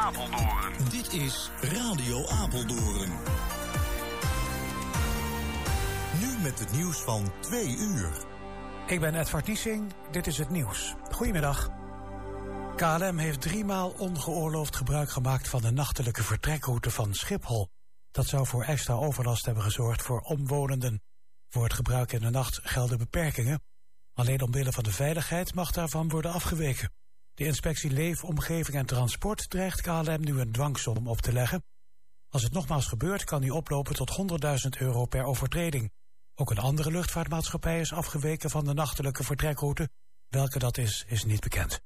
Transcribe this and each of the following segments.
Apeldoorn. Dit is Radio Apeldoorn. Nu met het nieuws van 2 uur. Ik ben Edvard Niesing, dit is het nieuws. Goedemiddag. KLM heeft 3 maal ongeoorloofd gebruik gemaakt van de nachtelijke vertrekroute van Schiphol. Dat zou voor extra overlast hebben gezorgd voor omwonenden. Voor het gebruik in de nacht gelden beperkingen. Alleen omwille van de veiligheid mag daarvan worden afgeweken. De inspectie Leefomgeving en Transport dreigt KLM nu een dwangsom op te leggen. Als het nogmaals gebeurt, kan die oplopen tot €100.000 per overtreding. Ook een andere luchtvaartmaatschappij is afgeweken van de nachtelijke vertrekroute. Welke dat is niet bekend.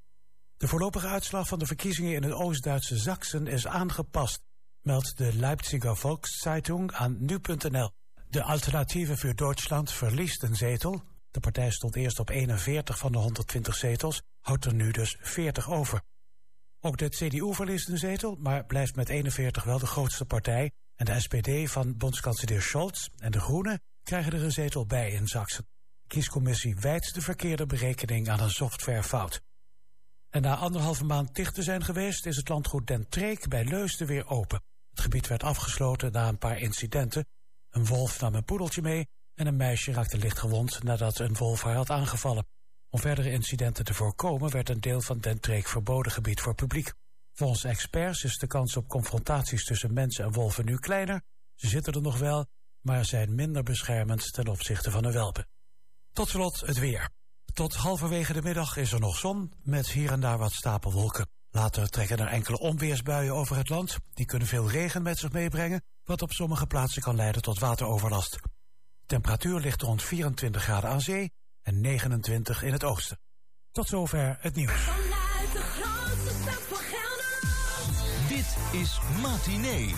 De voorlopige uitslag van de verkiezingen in het Oost-Duitse Sachsen is aangepast, meldt de Leipziger Volkszeitung aan nu.nl. De Alternative für Deutschland verliest een zetel. De partij stond eerst op 41 van de 120 zetels, houdt er nu dus 40 over. Ook de CDU verliest een zetel, maar blijft met 41 wel de grootste partij. En de SPD van bondskanselier Scholz en de Groenen krijgen er een zetel bij in Sachsen. De kiescommissie wijt de verkeerde berekening aan een softwarefout. En na 1,5 maand dicht te zijn geweest, is het landgoed Den Treek bij Leusden weer open. Het gebied werd afgesloten na een paar incidenten. Een wolf nam een poedeltje mee en een meisje raakte licht gewond nadat een wolf haar had aangevallen. Om verdere incidenten te voorkomen werd een deel van Den Treek verboden gebied voor publiek. Volgens experts is de kans op confrontaties tussen mensen en wolven nu kleiner. Ze zitten er nog wel, maar zijn minder beschermend ten opzichte van de welpen. Tot slot het weer. Tot halverwege de middag is er nog zon, met hier en daar wat stapelwolken. Later trekken er enkele onweersbuien over het land. Die kunnen veel regen met zich meebrengen, wat op sommige plaatsen kan leiden tot wateroverlast. Temperatuur ligt rond 24 graden aan zee en 29 in het oosten. Tot zover het nieuws. Vanuit de grootste stad van Gelderland. Dit is Matinee.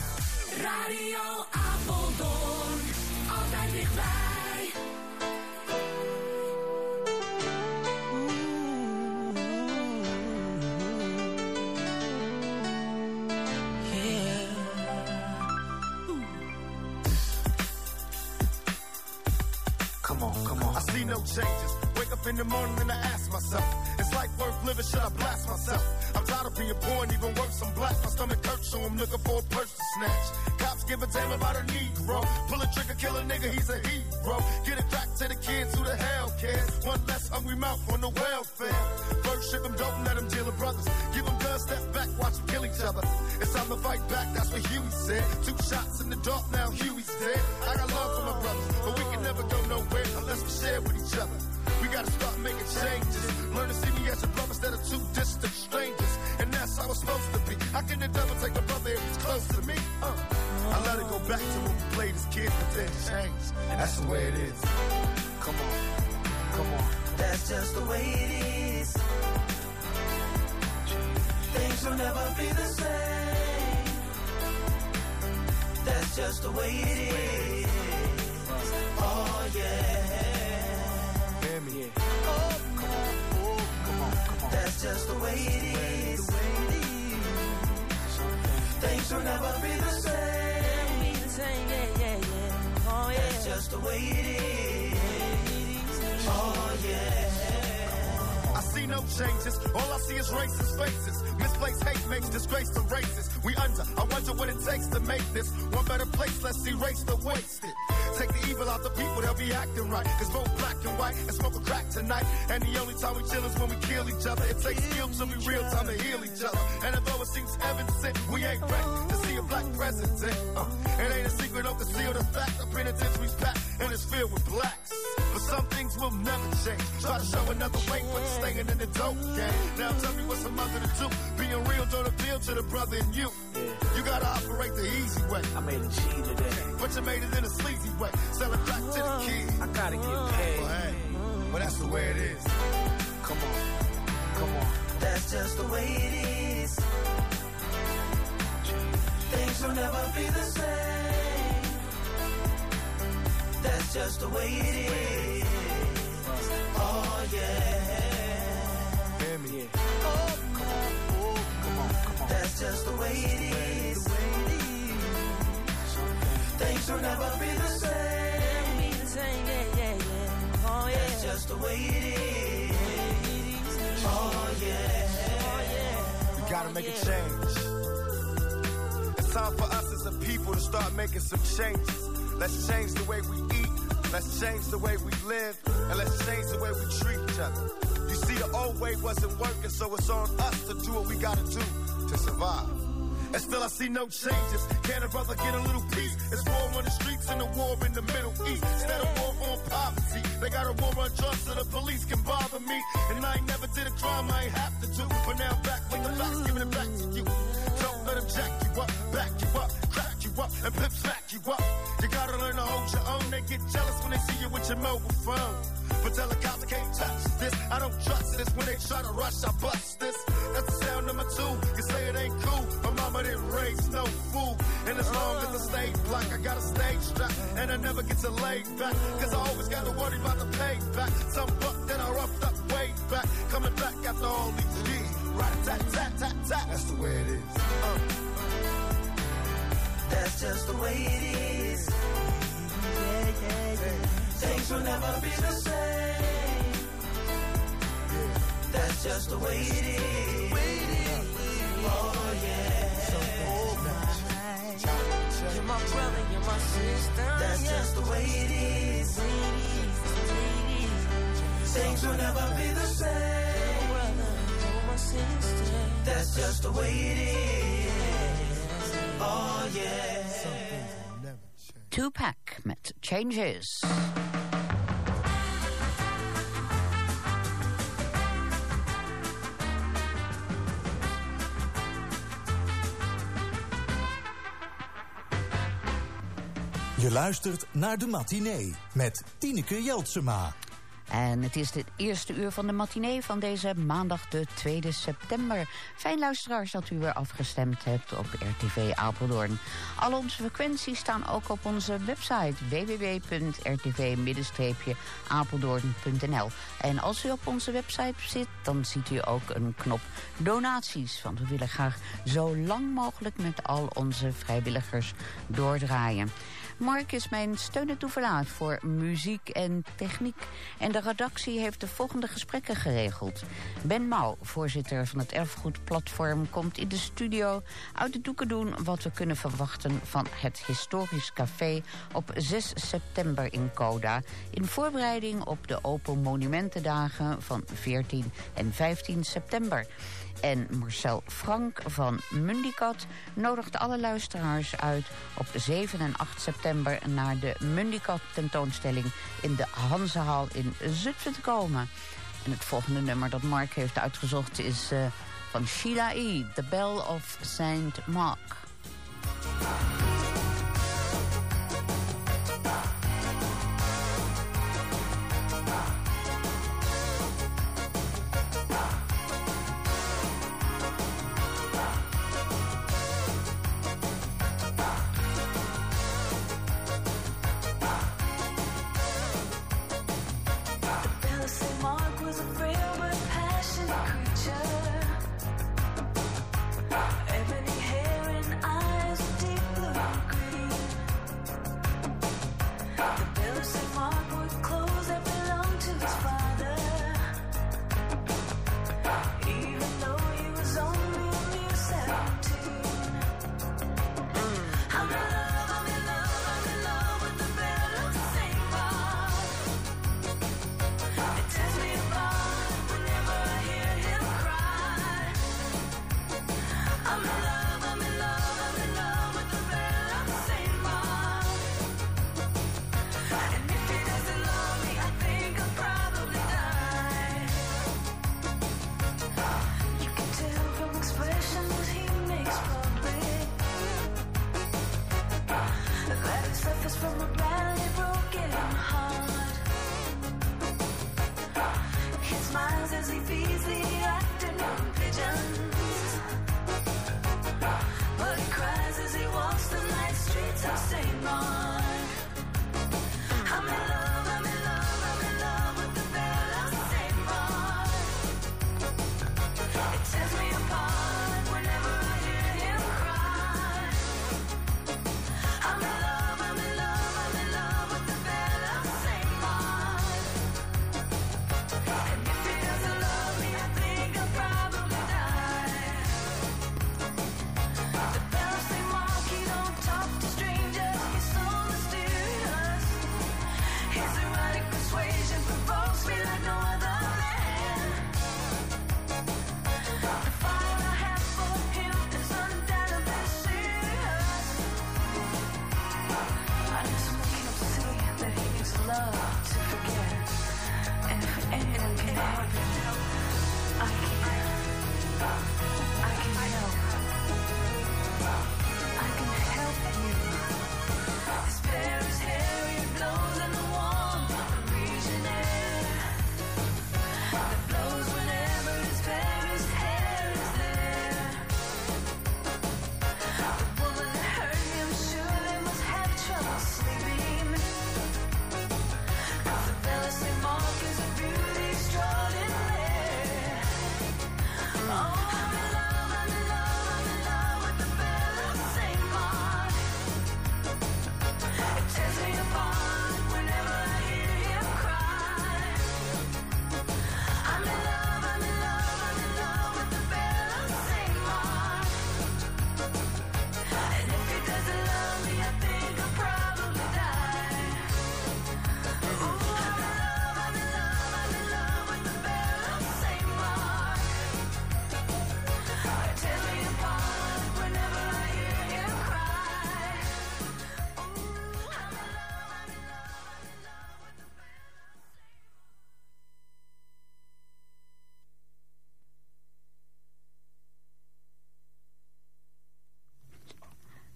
Radio Apeldoorn, altijd dichtbij. Come on. I see no changes. Wake up in the morning and I ask myself, is life worth living? Should I blast myself? I'm tired of being poor and even worse, I'm black. My stomach hurts, so I'm looking for a purse to snatch. Cops give a damn about a Negro. Pull a trigger, kill a nigga, he's a hero. Get it back to the kids who the hell cares. One less hungry mouth on the welfare. First ship them, don't let them deal with brothers. Give them guns, step back, watch them kill each other. It's time to fight back, that's what Huey said. 2 shots in the dark, now Huey's dead. I got love for my brothers, but we can never go nowhere unless we share with each other. We gotta start making changes. Learn to see me as a brother instead of 2 distant strangers. And that's how it's supposed to be. How can the devil take a brother if he's close to me? I let it go back to when we played as kids, but then changed. That's the way it is. Come on. That's just the way it is. Things will never be the same. That's just the way it is. Oh yeah. Oh, come on. That's just the way it is. Things will never be the same. Yeah. Oh yeah. That's just the way it is. Oh yeah. I see no changes, all I see is racist faces. Misplaced hate makes disgrace to races. We under, I wonder what it takes to make this one better place. Let's erase the wasted. Take the evil out the people, they'll be acting right. Cause both black and white and smoke a crack tonight. And the only time we chill is when we kill each other. It takes skill to be real time to heal each other. And although it seems evident, we ain't ready to see a black president. It ain't a secret, don't conceal the fact. The penitentiary's packed and it's filled with blacks. But some things will never change. Try to show another way, but you're staying in the dope game. Now tell me what's a mother to do. Being real don't appeal to the brother in you. You gotta operate the easy way. I made a G today, but you made it in a sleazy way. Sell it back to the kids. I gotta get paid. Well, hey, well that's the way it is. Come on. That's just the way it is. Things will never be the same. That's just the way it is. Oh yeah. Hear me. Oh, come on. That's just the way it is. Things will never be the same. Yeah. Oh yeah. That's just the way it is. Oh yeah. We gotta to make a change. It's time for us as a people to start making some changes. Let's change the way we eat, let's change the way we live, and let's change the way we treat each other. You see, the old way wasn't working, so it's on us to do what we gotta do to survive. And still I see no changes. Can a brother get a little peace? It's war on the streets and a war in the Middle East. Instead of war on poverty, they got a war on drugs so the police can bother me. And I ain't never did a crime I ain't have to do. But now I'm back with the facts, giving it back to you. Don't let them jack you up, back you up, crack you up, and pimp smack you up. You gotta learn to hold your own. They get jealous when they see you with your mobile phone. But tell the cops I can't touch this. I don't trust this. When they try to rush, I bust this. That's the sound number 2. You say it ain't cool. My mama didn't raise no fool. And as long as I stay black, I got a stage strap. And I never get to lay back. Cause I always got to worry about the payback. Some buck that I roughed up way back. Coming back after all these years. Rat-a-tat-tat-tat-tat. That's the way it is. That's just the way it is. Yeah, yeah, yeah. Things will never be the same. That's just the way it is. Oh yeah. You're my brother, you're my sister. That's just the way it is. Things will never be the same. Brother, you're my sister. That's just the way it is. Oh yeah. Tupac met Changes. Je luistert naar de matinee met Tineke Jeltsema. En het is het eerste uur van de matinee van deze maandag de 2e september. Fijn luisteraars dat u weer afgestemd hebt op RTV Apeldoorn. Al onze frequenties staan ook op onze website www.rtv-apeldoorn.nl. En als u op onze website zit, dan ziet u ook een knop donaties. Want we willen graag zo lang mogelijk met al onze vrijwilligers doordraaien. Mark is mijn steun en toeverlaat voor muziek en techniek. En de redactie heeft de volgende gesprekken geregeld. Ben Mouw, voorzitter van het Erfgoedplatform, komt in de studio uit de doeken doen wat we kunnen verwachten van het Historisch Café op 6 september in Coda. In voorbereiding op de Open Monumentendagen van 14 en 15 september. En Marcel Frank van Mundicat nodigt alle luisteraars uit op 7 en 8 september naar de Mundicat tentoonstelling in de Hanzehal in Zutphen te komen. En het volgende nummer dat Mark heeft uitgezocht is van Sheila E., The Bell of St. Mark.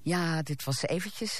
Ja, dit was eventjes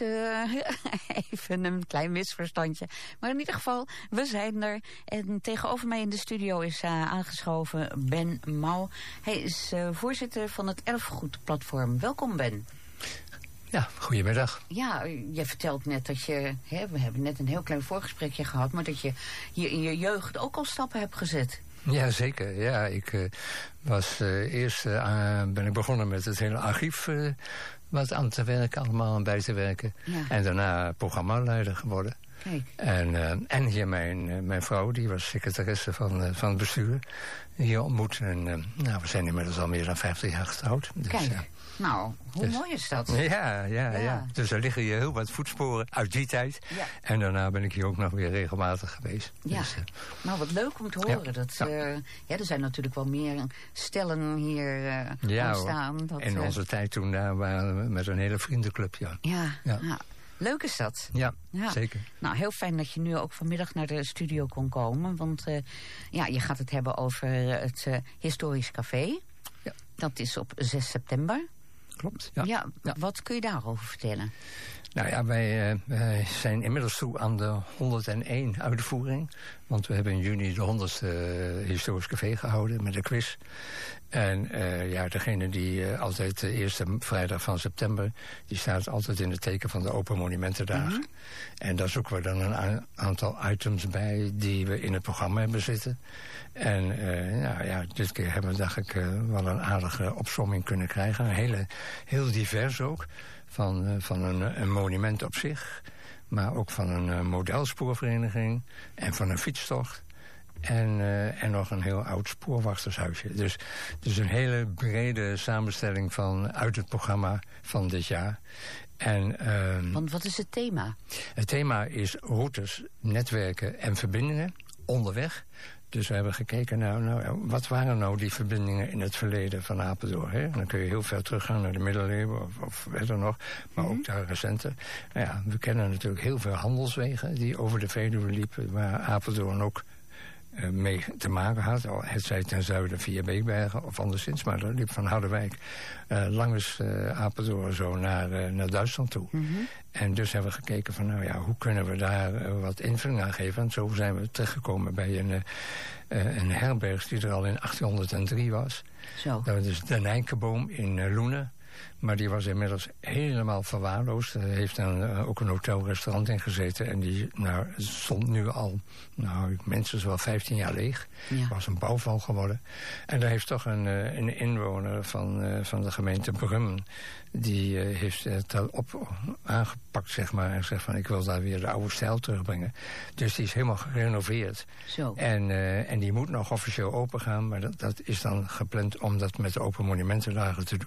even een klein misverstandje. Maar in ieder geval, we zijn er. En tegenover mij in de studio is aangeschoven Ben Mouw. Hij is voorzitter van het Erfgoedplatform. Welkom, Ben. Ja, goedemiddag. Ja, je vertelt net dat we hebben net een heel klein voorgesprekje gehad, maar dat je hier in je jeugd ook al stappen hebt gezet. Ja, zeker. Ja, ik was eerst ben ik begonnen met het hele archief wat aan te werken, allemaal aan bij te werken. Ja. En daarna programmaleider geworden. Kijk. En hier mijn vrouw, die was secretaresse van het bestuur, hier ontmoet. En we zijn inmiddels al meer dan 50 jaar getrouwd. Dus, kijk. Nou, hoe mooi is dat? Ja. Dus er liggen hier heel wat voetsporen uit die tijd. Ja. En daarna ben ik hier ook nog weer regelmatig geweest. Ja, dus, nou wat leuk om te horen. Ja. Er zijn natuurlijk wel meer stellen hier ontstaan. In onze tijd toen daar waren we met een hele vriendenclub, Ja. Leuk is dat. Ja, zeker. Nou, heel fijn dat je nu ook vanmiddag naar de studio kon komen. Want je gaat het hebben over het Historisch Café. Ja. Dat is op 6 september. Klopt, ja. Wat kun je daarover vertellen? Nou ja, wij zijn inmiddels toe aan de 101 uitvoering. Want we hebben in juni de 100ste Historisch Café gehouden met een quiz. En degene die altijd de eerste vrijdag van september, die staat altijd in het teken van de Open Monumentendagen. Mm-hmm. En daar zoeken we dan een aantal items bij die we in het programma hebben zitten. En dit keer hebben we, dacht ik, wel een aardige opsomming kunnen krijgen. Heel divers ook. Van een monument op zich, maar ook van een modelspoorvereniging en van een fietstocht. En nog een heel oud spoorwachtershuisje. Dus een hele brede samenstelling uit het programma van dit jaar. Want wat is het thema? Het thema is routes, netwerken en verbindingen onderweg. Dus we hebben gekeken, wat waren nou die verbindingen in het verleden van Apeldoorn? Hè? Dan kun je heel ver teruggaan naar de middeleeuwen of verder nog, maar ook daar recenter. Nou ja, we kennen natuurlijk heel veel handelswegen die over de Veluwe liepen, waar Apeldoorn ook mee te maken had. Het zij ten zuiden via Beekbergen of anderszins, maar dat liep van Harderwijk langs Apeldoorn zo naar Duitsland toe. Mm-hmm. En dus hebben we gekeken van, hoe kunnen we daar wat invulling aan geven? En zo zijn we terechtgekomen bij een herberg die er al in 1803 was. Zo. Dat is de Nijnkeboom in Loenen. Maar die was inmiddels helemaal verwaarloosd. Er heeft dan ook een hotel-restaurant in gezeten. En die stond nu al minstens wel 15 jaar leeg. Ja. Was een bouwval geworden. En daar heeft toch een inwoner van de gemeente Brummen, die heeft het aangepakt, zeg maar. En zegt van, ik wil daar weer de oude stijl terugbrengen. Dus die is helemaal gerenoveerd. Zo. En die moet nog officieel open gaan. Maar dat is dan gepland om dat met de Open Monumentendagen te doen.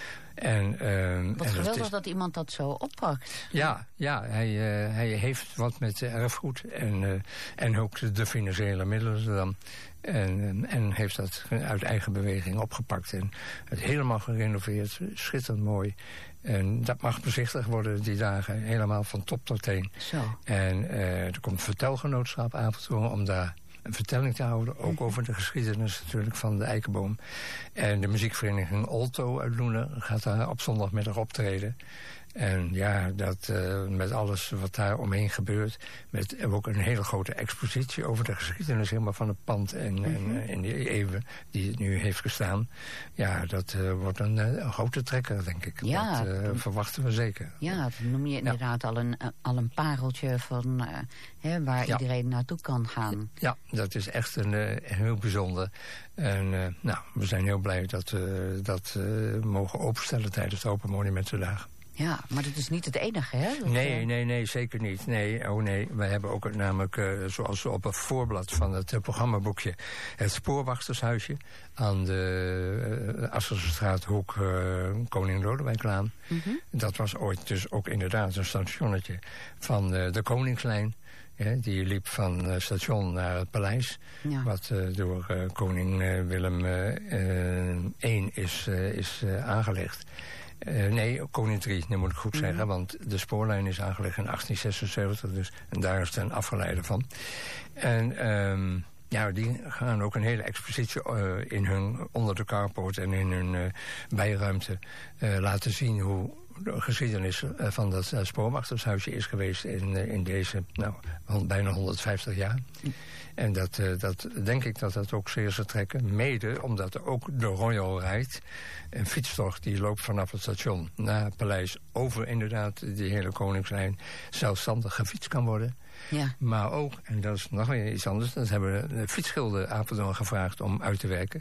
Wat geweldig dat iemand dat zo oppakt. Ja, hij heeft wat met erfgoed en ook de financiële middelen dan. En heeft dat uit eigen beweging opgepakt. En het helemaal gerenoveerd, schitterend mooi. En dat mag bezichtigd worden die dagen, helemaal van top tot teen. Zo. En er komt vertelgenootschap Apeldoorn om daar een vertelling te houden. Ook over de geschiedenis natuurlijk van de Eikenboom. En de muziekvereniging Alto uit Loenen gaat daar op zondagmiddag optreden. En ja, dat met alles wat daar omheen gebeurt. Met ook een hele grote expositie over de geschiedenis helemaal van het pand en in die eeuwen die het nu heeft gestaan. Ja, dat wordt een grote trekker, denk ik. Ja, dat verwachten we zeker. Ja, dat noem je inderdaad al een pareltje van waar iedereen naartoe kan gaan. Ja, dat is echt een heel bijzonder. En we zijn heel blij dat we dat mogen openstellen tijdens de Open Monumentendagen. Ja, maar dat is niet het enige, hè? Nee, zeker niet. Nee. We hebben ook namelijk, zoals op het voorblad van het programmaboekje, het spoorwachtershuisje aan de Asserstraat, hoek Koning Lodewijklaan. Mm-hmm. Dat was ooit dus ook inderdaad een stationnetje van de Koningslijn. Ja, die liep van station naar het paleis. Ja. Wat door koning Willem I is aangelegd. Koning 3, dat moet ik goed zeggen. Want de spoorlijn is aangelegd in 1876. Dus, en daar is het een afgeleide van. En die gaan ook een hele expositie in hun onder de carport en in hun bijruimte laten zien de geschiedenis van dat spoorwachtershuisje is geweest in deze bijna 150 jaar. En dat denk ik dat dat ook zeer zal trekken. Mede omdat er ook de Royal Ride, een fietstocht die loopt vanaf het station naar het paleis over inderdaad die hele Koningslijn, zelfstandig gefietst kan worden. Ja. Maar ook, en dat is nog weer iets anders, dat hebben de fietsschilder Apeldoorn gevraagd om uit te werken.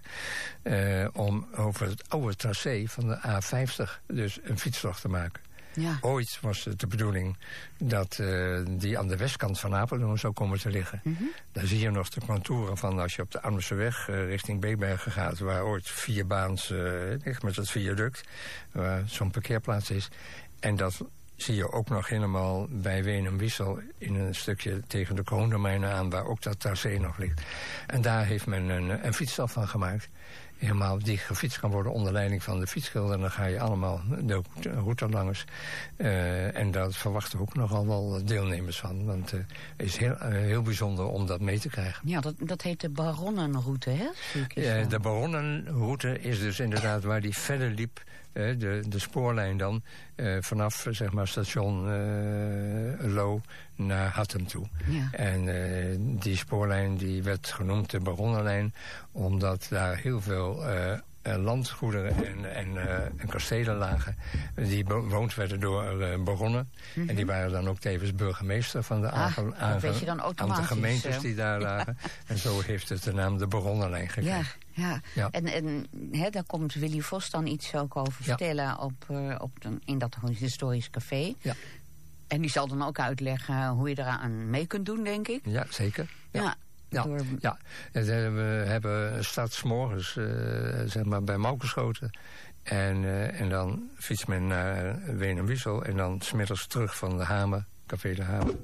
Om over het oude tracé van de A50 dus een fietstocht te maken. Ja. Ooit was het de bedoeling dat die aan de westkant van Apeldoorn zou komen te liggen. Mm-hmm. Daar zie je nog de contouren van als je op de Arnhemseweg richting Beekbergen gaat, waar ooit 4 baans ligt met het viaduct, waar zo'n parkeerplaats is. En dat zie je ook nog helemaal bij Weenum-Wiesel in een stukje tegen de kroondomeinen aan, waar ook dat tracé nog ligt. En daar heeft men een fietsstap van gemaakt. Helemaal die gefietst kan worden onder leiding van de fietsschilder. En dan ga je allemaal de route langs. En daar verwachten we ook nogal wel deelnemers van. Want het is heel bijzonder om dat mee te krijgen. Ja, dat heet de Baronnenroute, hè? De Baronnenroute is dus inderdaad waar die verder liep. De spoorlijn dan. Vanaf zeg maar station Loo naar Hattem toe. Ja. En die spoorlijn die werd genoemd de Baronnenlijn, omdat daar heel veel landgoederen en kastelen lagen. Die bewoond werden door baronnen. Mm-hmm. En die waren dan ook tevens burgemeester van de aantal gemeentes die daar lagen. En zo heeft het de naam de Baronnenlijn gekregen. Ja. Ja. En daar komt Willy Vos dan iets ook over vertellen in dat historisch café. Ja. En die zal dan ook uitleggen hoe je eraan mee kunt doen, denk ik. Ja, zeker. Ja. Ja. We hebben startsmorgens zeg maar bij Maukerschoten. En dan fietst men naar Weenum-Wiesel. En dan 's middags terug van de Hamer, Café de Hamer.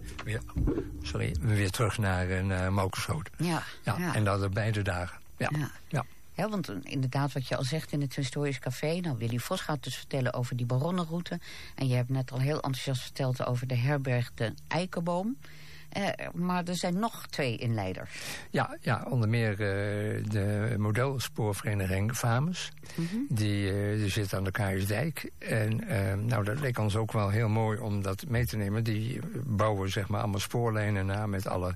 Weer terug naar Maukerschoten. Ja. En dat er beide dagen. Ja. Ja, want inderdaad, wat je al zegt in het historisch café. Nou, Willy Vos gaat dus vertellen over die Baronnenroute. En je hebt net al heel enthousiast verteld over de herberg de Eikenboom. Maar er zijn nog 2 inleiders. Ja, onder meer de modelspoorvereniging Fames. Mm-hmm. Die zit aan de Kaarsdijk. En dat leek ons ook wel heel mooi om dat mee te nemen. Die bouwen zeg maar allemaal spoorlijnen na met alle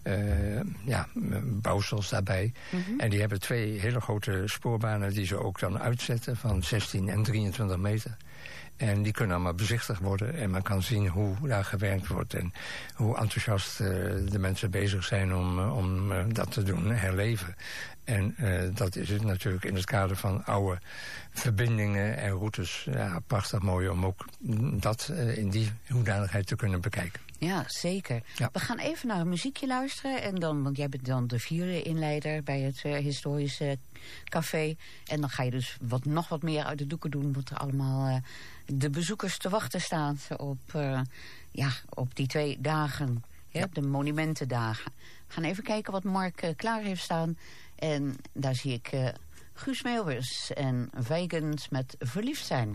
bouwsels daarbij. Mm-hmm. En die hebben 2 hele grote spoorbanen die ze ook dan uitzetten van 16 en 23 meter. En die kunnen allemaal bezichtigd worden. En men kan zien hoe daar gewerkt wordt. En hoe enthousiast de mensen bezig zijn om dat te doen herleven. En dat is het natuurlijk in het kader van oude verbindingen en routes. Ja, prachtig mooi om ook dat in die hoedanigheid te kunnen bekijken. Ja, zeker. Ja. We gaan even naar een muziekje luisteren. En dan, want jij bent dan de 4e inleider bij het historische café. En dan ga je dus nog wat meer uit de doeken doen. Wat er allemaal de bezoekers te wachten staat op die 2 dagen. Ja, de monumentendagen. We gaan even kijken wat Mark klaar heeft staan. En daar zie ik Guus Meeuwis en Vegans met Verliefd zijn.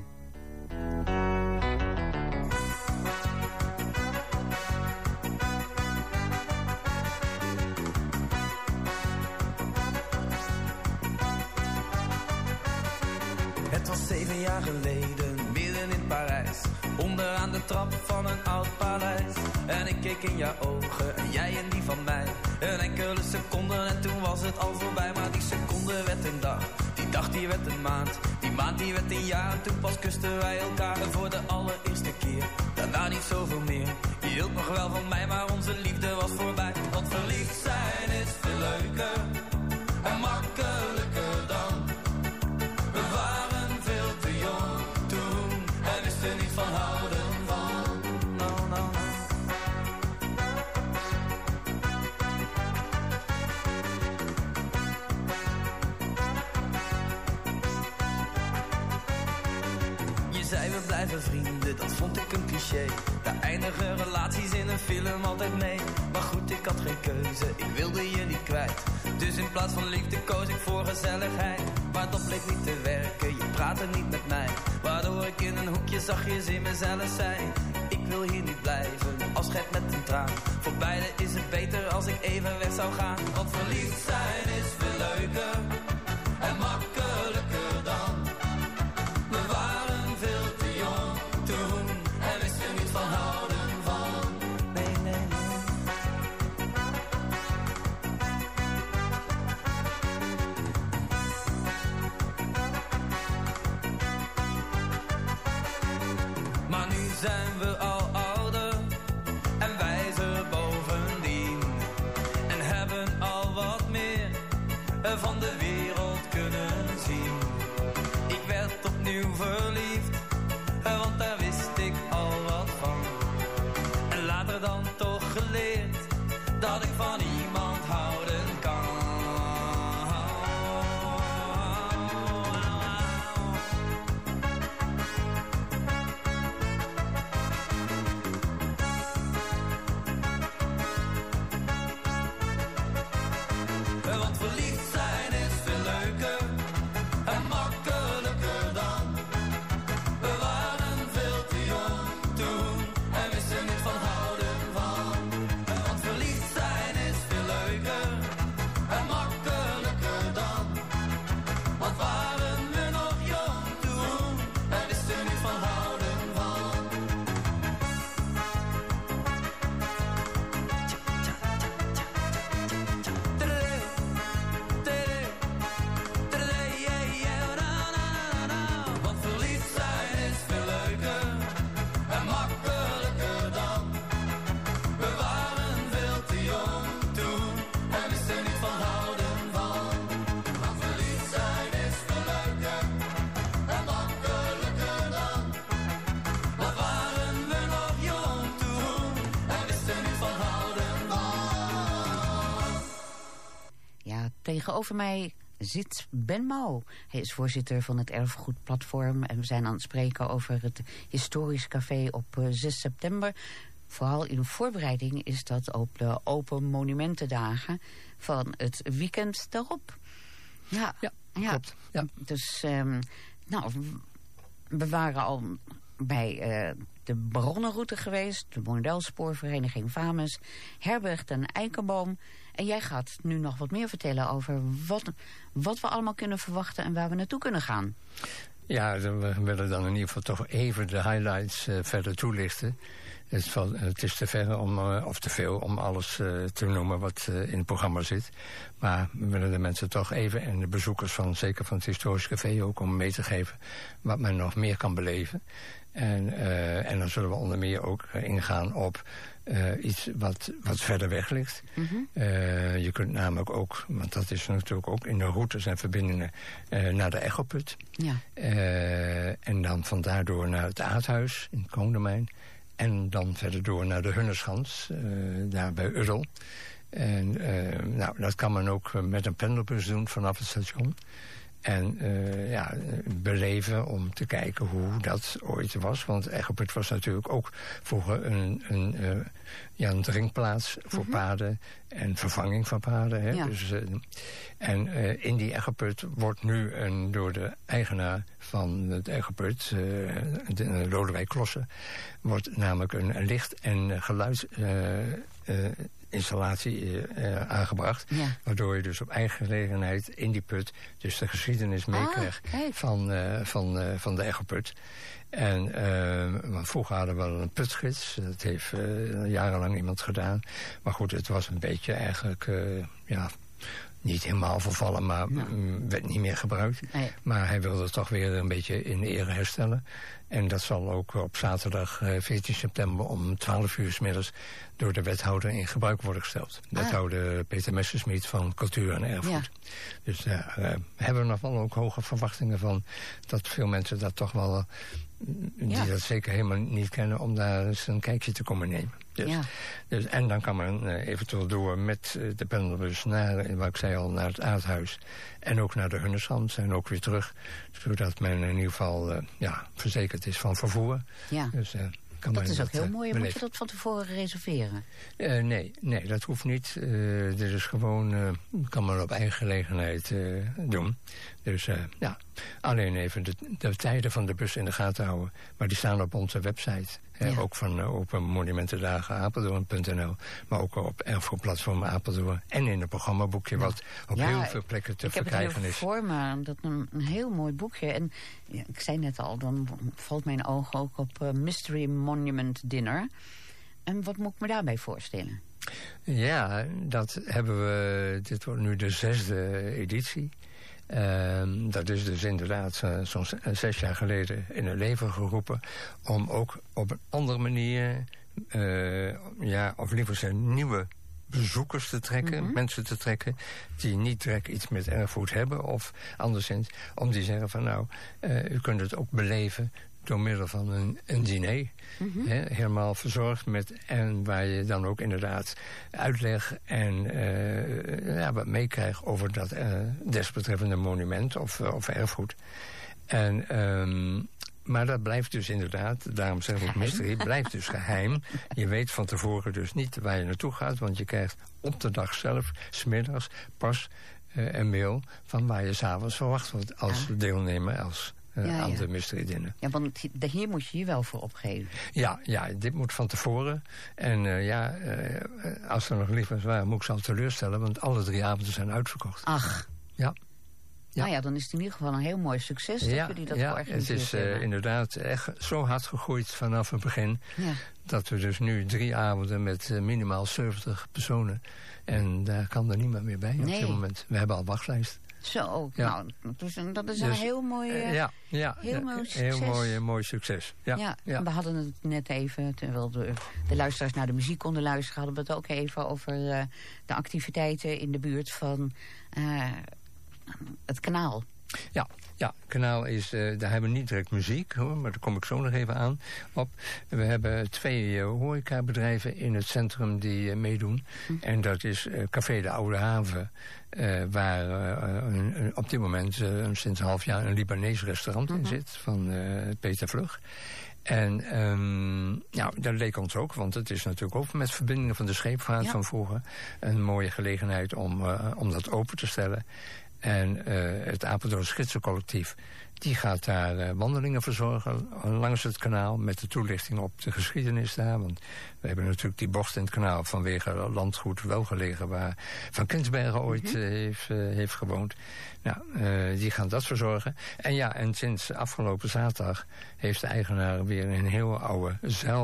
Het was 7 jaar geleden, midden in Parijs. Onderaan de trap van een oud paleis. En ik keek in jouw ogen en jij in die van mij. Een enkele seconde en toen was het al voorbij. Maar die seconde werd een dag, die dag die werd een maand. Die maand die werd een jaar en toen pas kusten wij elkaar. En voor de allereerste keer, daarna niet zoveel meer. Je hield nog wel van mij, maar onze liefde was voorbij. Want verliefd zijn is veel leuker en makkelijker dan. We waren veel te jong toen en wisten niet van houden van. No. Je zei we blijven vrienden, dat vond ik een cliché. Daar eindigen relaties in een film altijd mee. Maar goed, ik had geen keuze, ik wilde je niet kwijt. Dus in plaats van liefde koos ik voor gezelligheid. Maar dat bleek niet te werken, je praatte niet met mij. Waardoor ik in een hoekje zachtjes in mezelf zei: ik wil hier niet blijven, afscheid met een traan. Voor beiden is het beter als ik even weg zou gaan. Want verliefd zijn is veel leuker en makkelijker dan. We waren veel te jong zijn we al ouder en wijzer bovendien. En hebben al wat meer van de wereld kunnen zien. Ik werd opnieuw verliefd, want daar wist ik al wat van. En later dan toch geleerd dat ik van iemand houden kan. Want verliefd zijn is veel leuker en makkelijker dan. We waren veel te jong toen en wisten niet van houden van. Want verliefd zijn is veel leuker en makkelijker dan. Want waren we nog jong toen en wisten niet van houden van. Want verliefd zijn is veel leuker en makkelijker dan. We waren veel te jong toen en wisten niet van houden van. Want verliefd zijn is veel leuker en makkelijker dan. Wat waren we nog jong toen en wisten niet van houden van. Ja, tegenover mij zit Ben Mouw. Hij is voorzitter van het Erfgoedplatform en we zijn aan het spreken over het Historisch Café op 6 september. Vooral in voorbereiding is dat op de Open Monumentendagen van het weekend daarop. Ja, klopt. Ja. Dus, we waren al bij de Baronnenroute geweest, de Modelspoorvereniging Vames, Herberg ten Eikenboom. En jij gaat nu nog wat meer vertellen over wat we allemaal kunnen verwachten en waar we naartoe kunnen gaan. Ja, we willen dan in ieder geval toch even de highlights verder toelichten. Het is te ver of te veel om alles te noemen wat in het programma zit. Maar we willen de mensen toch even, en de bezoekers zeker van het Historisch Café ook, om mee te geven wat men nog meer kan beleven. En dan zullen we onder meer ook ingaan op iets wat verder weg ligt. Mm-hmm. Je kunt namelijk ook, want dat is natuurlijk ook in de routes en verbindingen, naar de Echoput. Ja. En dan van daardoor naar het Aardhuis in het Koondomein. En dan verder door naar de Hunnerschans, daar bij Uddel. En dat kan men ook met een pendelbus doen vanaf het station. En beleven om te kijken hoe dat ooit was. Want Echoput was natuurlijk ook vroeger een drinkplaats voor paarden en vervanging van paarden. Hè? Ja. Dus, in die Echoput wordt nu door de eigenaar van het Echoput, Lodewijk Klossen, wordt namelijk een licht- en geluidsinstallatie aangebracht. Ja. Waardoor je dus op eigen gelegenheid in die put dus de geschiedenis meekrijgt van de Echoput. En vroeger hadden we wel een putgids. Dat heeft jarenlang iemand gedaan. Maar goed, het was een beetje eigenlijk niet helemaal vervallen, maar werd niet meer gebruikt. Nee. Maar hij wilde het toch weer een beetje in ere herstellen. En dat zal ook op zaterdag 14 september om 12 uur 's middags door de wethouder in gebruik worden gesteld. Wethouder Peter Messersmith van Cultuur en Erfgoed. Ja. Dus daar hebben we nog wel ook hoge verwachtingen van dat veel mensen dat toch wel, die dat zeker helemaal niet kennen, om daar eens een kijkje te komen nemen. Dus, en dan kan men eventueel door met de pendelbus naar, wat ik zei al, naar het Aardhuis. En ook naar de Hunnerschans en ook weer terug. Zodat men in ieder geval verzekerd is van vervoer. Ja. Dus, dat is ook heel mooi. Moet je dat van tevoren reserveren? Nee, dat hoeft niet. Dit is gewoon, kan men op eigen gelegenheid doen. Dus alleen even de tijden van de bus in de gaten houden. Maar die staan op onze website. Ook van Open Monumentendagen Apeldoorn.nl. Maar ook op Erfgoedplatform Apeldoorn. En in het programmaboekje wat op heel veel plekken te verkrijgen is. Ik heb het voor me. Dat een heel mooi boekje. En ik zei net al, dan valt mijn oog ook op Mystery Monument Dinner. En wat moet ik me daarbij voorstellen? Ja, dat hebben we. Dit wordt nu de 6e editie. Dat is dus inderdaad zo'n 6 jaar geleden in het leven geroepen... om ook op een andere manier, of liever zijn nieuwe bezoekers te trekken, mensen te trekken... die niet direct iets met erfgoed hebben of anderszins... om die zeggen van u kunt het ook beleven... door middel van een diner. Helemaal verzorgd en waar je dan ook inderdaad uitleg en wat meekrijgt over dat desbetreffende monument of erfgoed. Maar dat blijft dus inderdaad, daarom zeg ik mysterie, blijft dus geheim. Je weet van tevoren dus niet waar je naartoe gaat, want je krijgt op de dag zelf, 's middags, pas een mail van waar je 's avonds verwacht wordt als deelnemer, aan de mystery dinner. Ja, want hier moet je je wel voor opgeven. Ja, dit moet van tevoren. En als er nog liefhebbers waren, moet ik ze al teleurstellen... want alle 3 avonden zijn uitverkocht. Ach. Ja. Nou ja, dan is het in ieder geval een heel mooi succes dat jullie dat georganiseerd hebben. Het is inderdaad echt zo hard gegroeid vanaf het begin... dat we dus nu 3 avonden met minimaal 70 personen... en daar kan er niemand meer bij op dit moment. We hebben al wachtlijst. Zo, nou, dat is een heel mooi heel mooi succes. Heel mooi succes. Ja. We hadden het net even, terwijl de luisteraars naar de muziek konden luisteren... hadden we het ook even over de activiteiten in de buurt van het kanaal. Ja, het kanaal is, daar hebben we niet direct muziek, hoor, maar daar kom ik zo nog even aan op. We hebben 2 horecabedrijven in het centrum die meedoen. En dat is Café de Oude Haven, waar op dit moment sinds een half jaar een Libanees restaurant in zit, van Peter Vlug. En dat leek ons ook, want het is natuurlijk ook met verbindingen van de scheepvaart van vroeger een mooie gelegenheid om dat open te stellen. En het Apeldoorn Gidsencollectief, die gaat daar wandelingen verzorgen langs het kanaal... met de toelichting op de geschiedenis daar. Want we hebben natuurlijk die bocht in het kanaal vanwege landgoed Welgelegen... waar Van Kinsbergen ooit heeft gewoond. Nou, die gaan dat verzorgen. En sinds afgelopen zaterdag heeft de eigenaar weer een heel oude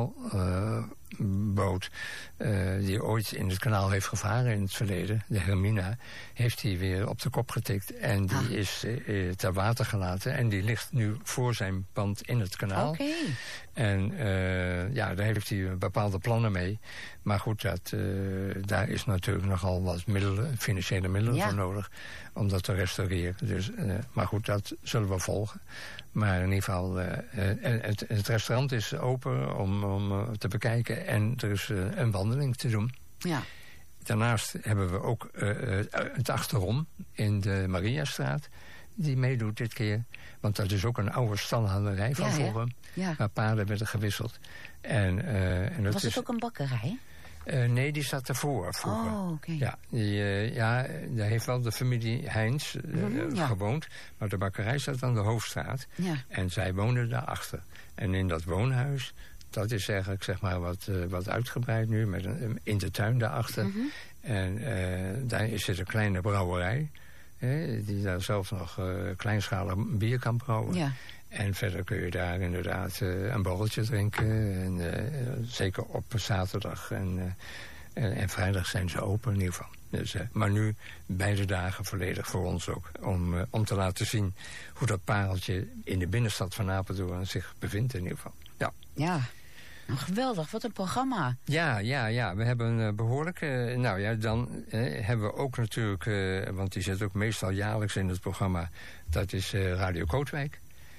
zeilboot... die ooit in het kanaal heeft gevaren in het verleden, de Hermina... heeft hij weer op de kop getikt en die is ter water gelaten... en die ligt nu voor zijn pand in het kanaal. Okay. En daar heeft hij bepaalde plannen mee. Maar goed, daar is natuurlijk nogal wat financiële middelen voor nodig... om dat te restaureren. Dus, maar goed, dat zullen we volgen. Maar in ieder geval, het restaurant is open om te bekijken... en er is een wandeling te doen. Ja. Daarnaast hebben we ook het achterom in de Mariastraat... die meedoet dit keer. Want dat is ook een oude stalhouderij van vroeger. Ja. Waar paarden werden gewisseld. En was het ook een bakkerij? Nee, die zat ervoor vroeger. Oh, oké. Ja, daar heeft wel de familie Heins gewoond. Maar de bakkerij zat aan de Hoofdstraat. Ja. En zij woonden daarachter. En in dat woonhuis... dat is eigenlijk zeg maar wat uitgebreid nu, met in de tuin daarachter. En daar zit een kleine brouwerij... die daar zelf nog kleinschalig bier kan brouwen. Ja. En verder kun je daar inderdaad een borreltje drinken. En, zeker op zaterdag en vrijdag zijn ze open in ieder geval. Dus, maar nu beide dagen volledig voor ons ook. Om te laten zien hoe dat pareltje in de binnenstad van Apeldoorn zich bevindt in ieder geval. Ja. Geweldig, wat een programma. Ja. We hebben behoorlijk... dan hebben we ook natuurlijk... want die zit ook meestal jaarlijks in het programma. Dat is Radio Kootwijk.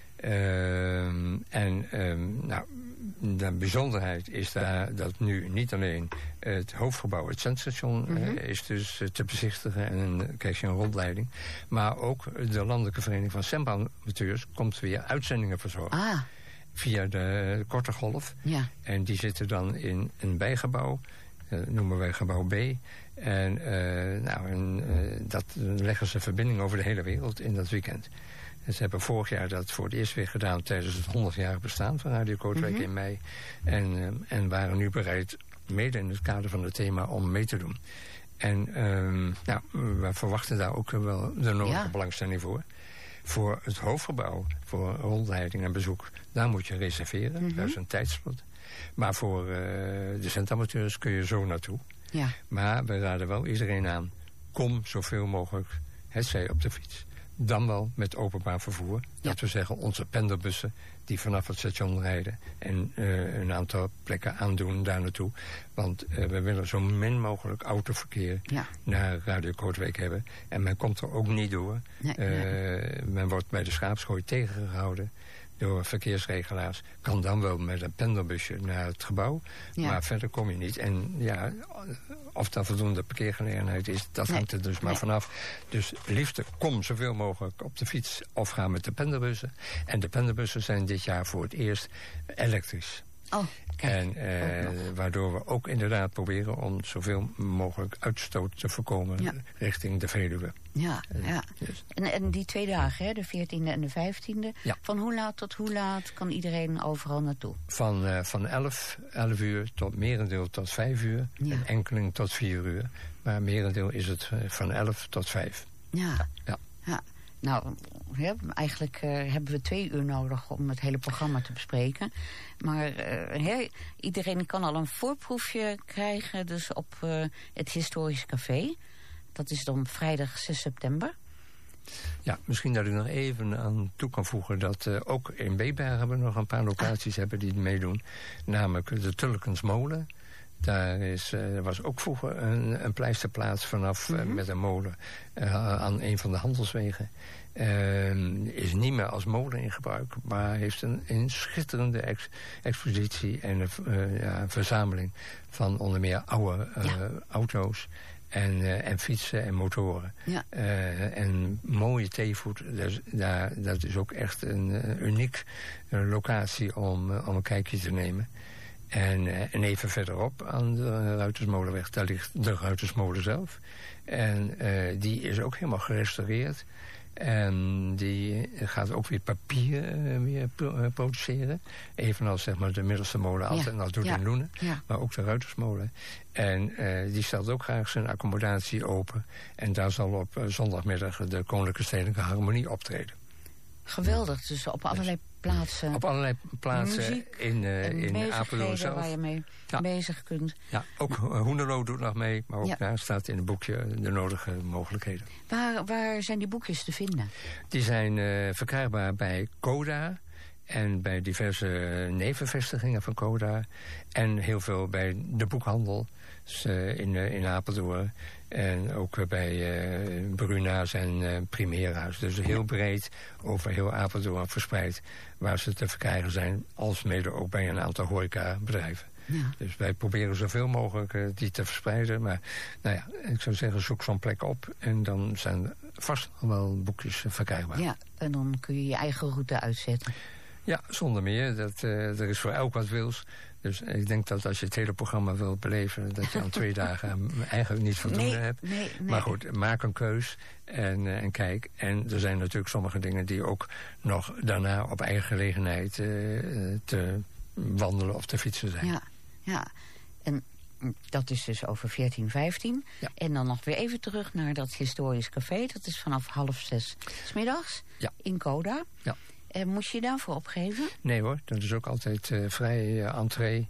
De bijzonderheid is daar dat nu niet alleen het hoofdgebouw, het Zendstation, is dus te bezichtigen en dan krijg je een rondleiding. Maar ook de Landelijke Vereniging van Stembamateurs komt weer uitzendingen verzorgen. Via de korte golf. Ja. En die zitten dan in een bijgebouw, noemen wij gebouw B. En dat leggen ze verbinding over de hele wereld in dat weekend. Ze hebben vorig jaar dat voor het eerst weer gedaan tijdens het 100-jarig bestaan van Radio Kootwijk in mei. En waren nu bereid, mede in het kader van het thema, om mee te doen. En we verwachten daar ook wel de nodige belangstelling voor. Voor het hoofdgebouw, voor rondleiding en bezoek, daar moet je reserveren. Dat is een tijdslot. Maar voor de zendamateurs kun je zo naartoe. Ja. Maar we raden wel iedereen aan, kom zoveel mogelijk, hetzij op de fiets, Dan wel met openbaar vervoer. Dat we zeggen, onze pendelbussen die vanaf het station rijden en een aantal plekken aandoen daar naartoe. Want we willen zo min mogelijk autoverkeer naar Radio Kootwijk hebben. En men komt er ook niet door. Men wordt bij de Schaapsgooi tegengehouden door verkeersregelaars. Kan dan wel met een pendelbusje naar het gebouw. Maar verder kom je niet. En ja, of dat voldoende parkeergelegenheid is, dat hangt er dus maar vanaf. Dus liefst kom zoveel mogelijk op de fiets of ga met de pendelbussen. En de pendelbussen zijn dit jaar voor het eerst elektrisch. Oh, kijk. En waardoor we ook inderdaad proberen om zoveel mogelijk uitstoot te voorkomen richting de Veluwe. Dus. En die 2 dagen, hè, de 14e en de 15e, van hoe laat tot hoe laat kan iedereen overal naartoe? Van 11 uur tot merendeel tot 5 uur en enkeling tot 4 uur. Maar merendeel is het van 11 tot 5. Ja. Nou, eigenlijk hebben we 2 uur nodig om het hele programma te bespreken. Maar iedereen kan al een voorproefje krijgen dus op het Historisch Café. Dat is dan vrijdag 6 september. Ja, misschien dat ik nog even aan toe kan voegen dat ook in Beebergen we nog een paar locaties hebben die meedoen. Namelijk de Tulkensmolen. Daar was ook vroeger een pleisterplaats vanaf met een molen aan een van de handelswegen. Is niet meer als molen in gebruik, maar heeft een schitterende expositie en een verzameling van onder meer oude auto's en fietsen en motoren. En mooie theevoet, dat is ook echt een uniek locatie om een kijkje te nemen. En even verderop aan de Ruitersmolenweg, daar ligt de Ruitersmolen zelf. En die is ook helemaal gerestaureerd. En die gaat ook weer papier produceren. Evenals zeg maar de Middelste Molen altijd nog doet in Loenen. Maar ook de Ruitersmolen. En die stelt ook graag zijn accommodatie open. En daar zal op zondagmiddag de Koninklijke Stedelijke Harmonie optreden. Geweldig, dus op allerlei plaatsen. Op allerlei plaatsen in Apeldoorn zelf. Waar je mee bezig kunt. Ja, ook Hoenderloo doet nog mee, maar ook daar staat in het boekje de nodige mogelijkheden. Waar zijn die boekjes te vinden? Die zijn verkrijgbaar bij Coda en bij diverse nevenvestigingen van Coda. En heel veel bij de boekhandel in Apeldoorn. En ook bij Bruna's en Primera's. Dus heel breed over heel Apeldoorn verspreid waar ze te verkrijgen zijn. Alsmede ook bij een aantal horecabedrijven. Dus wij proberen zoveel mogelijk die te verspreiden. Maar nou ja, ik zou zeggen, zoek zo'n plek op. En dan zijn er vast wel boekjes verkrijgbaar. Ja, en dan kun je je eigen route uitzetten. Ja, zonder meer. Er is voor elk wat wils. Dus ik denk dat als je het hele programma wilt beleven, dat je aan 2 dagen eigenlijk niet voldoende hebt. Nee. Maar goed, maak een keus en kijk. En er zijn natuurlijk sommige dingen die ook nog daarna op eigen gelegenheid te wandelen of te fietsen zijn. Ja. En dat is dus over 14, 15. Ja. En dan nog weer even terug naar dat Historisch Café. Dat is vanaf 5:30 's middags in Coda. Ja. Moest je daarvoor opgeven? Nee hoor, dat is ook altijd vrij entree.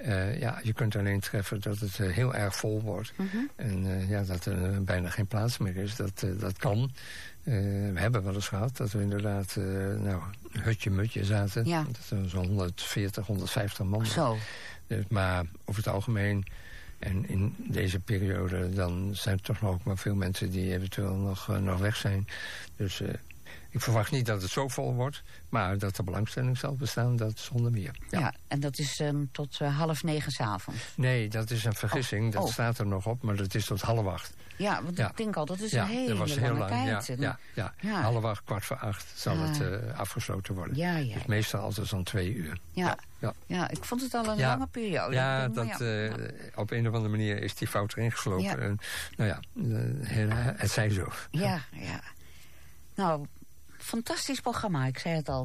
Je kunt alleen treffen dat het heel erg vol wordt. En dat er bijna geen plaats meer is. Dat kan. We hebben wel eens gehad dat we inderdaad hutje-mutje zaten. Ja. Dat er zo'n 140, 150 man. Zo. Maar over het algemeen, en in deze periode, dan zijn er toch nog ook maar veel mensen die eventueel nog weg zijn. Dus ik verwacht niet dat het zo vol wordt, maar dat er belangstelling zal bestaan, dat zonder meer. Ja, en dat is tot 8:30 's avonds? Nee, dat is een vergissing. Dat staat er nog op, maar dat is tot 7:30. Ja, want ik denk al, dat is een hele lange tijd. Ja. 7:30, 7:15 zal het afgesloten worden. Dus meestal altijd zo'n 2 uur. Ja, ik vond het al een lange periode. Ja, op een of andere manier is die fout erin geslopen. Ja. Het zij zo. Ja. Nou, fantastisch programma, ik zei het al.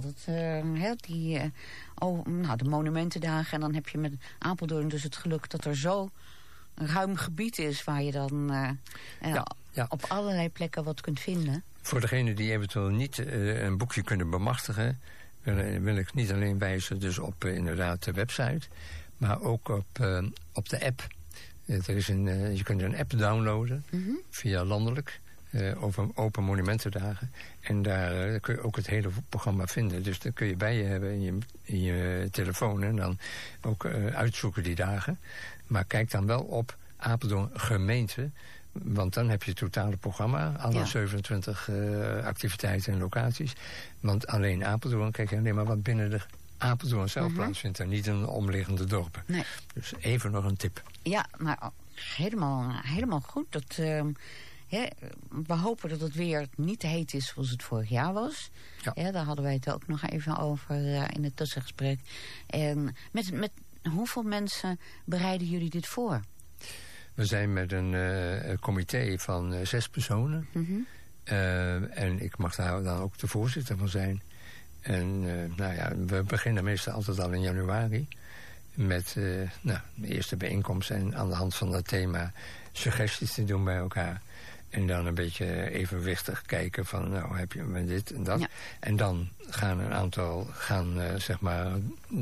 De monumentendagen. En dan heb je met Apeldoorn dus het geluk dat er zo een ruim gebied is waar je dan op allerlei plekken wat kunt vinden. Voor degenen die eventueel niet een boekje kunnen bemachtigen, wil ik niet alleen wijzen dus op inderdaad de website, maar ook op de app. Je kunt een app downloaden via landelijk. over Open Monumentendagen. En daar kun je ook het hele programma vinden. Dus dat kun je bij je hebben in je telefoon en dan ook uitzoeken die dagen. Maar kijk dan wel op Apeldoorn gemeente. Want dan heb je het totale programma. Alle 27 activiteiten en locaties. Want alleen Apeldoorn kijk je alleen maar wat binnen de Apeldoorn zelf plaatsvindt. En niet in omliggende dorpen. Nee. Dus even nog een tip. Ja, maar helemaal goed. Dat, we hopen dat het weer niet te heet is zoals het vorig jaar was. Ja. Daar hadden wij het ook nog even over in het tussengesprek. En met hoeveel mensen bereiden jullie dit voor? We zijn met een comité van 6 personen. En ik mag daar dan ook de voorzitter van zijn. En we beginnen meestal altijd al in januari. Met de eerste bijeenkomst en aan de hand van dat thema suggesties te doen bij elkaar. En dan een beetje evenwichtig kijken van, heb je met dit en dat. Ja. En dan gaan een aantal, zeg maar,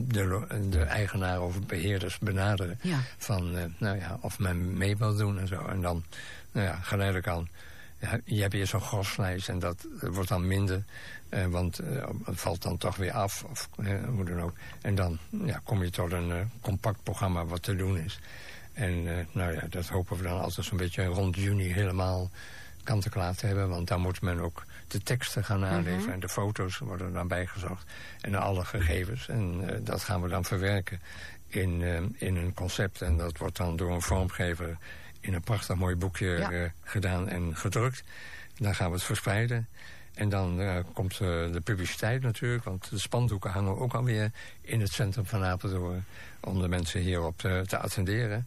de eigenaar of beheerders benaderen. Ja. Van, of men mee wil doen en zo. En dan, geleidelijk aan, je hebt hier zo'n groslijst en dat wordt dan minder. Want het valt dan toch weer af, of hoe dan ook. En dan kom je tot een compact programma wat te doen is. En dat hopen we dan altijd zo'n beetje rond juni helemaal kant-en-klaar te hebben. Want dan moet men ook de teksten gaan naleveren. En de foto's worden dan bijgezocht. En alle gegevens. En dat gaan we dan verwerken in een concept. En dat wordt dan door een vormgever in een prachtig mooi boekje gedaan en gedrukt. Dan gaan we het verspreiden. En dan komt de publiciteit natuurlijk. Want de spandoeken hangen ook alweer in het centrum van Apeldoorn. Om de mensen hierop te attenderen.